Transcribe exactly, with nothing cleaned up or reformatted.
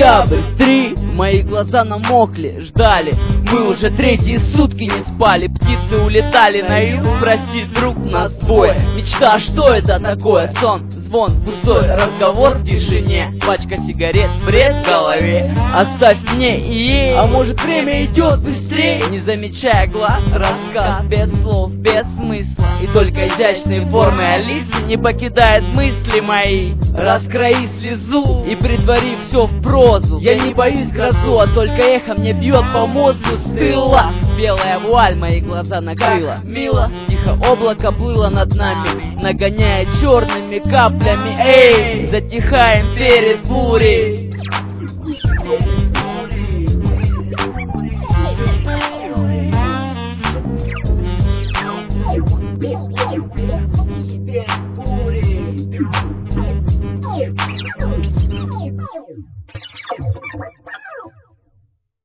Октябрь, три, мои глаза намокли, ждали. Мы уже третьи сутки не спали, птицы улетали на юг, прости, друг, нас двое. Мечта, что это такое? Сон, звон, пустой разговор в тишине, пачка сигарет, бред в голове. Оставь мне и ей, а может время идет быстрее. Не замечая глаз, рассказ без слов, без смысла, и только изящные формы Алисы не покидают мысли мои. Раскрои слезу и притвори все в прозу. Я не боюсь грозу, а только эхо мне бьет по мозгу с тыла. Белая вуаль мои глаза накрыла, мило, тихо облако плыло над нами, нагоняя черными каплями. Эй, затихаем перед бурей.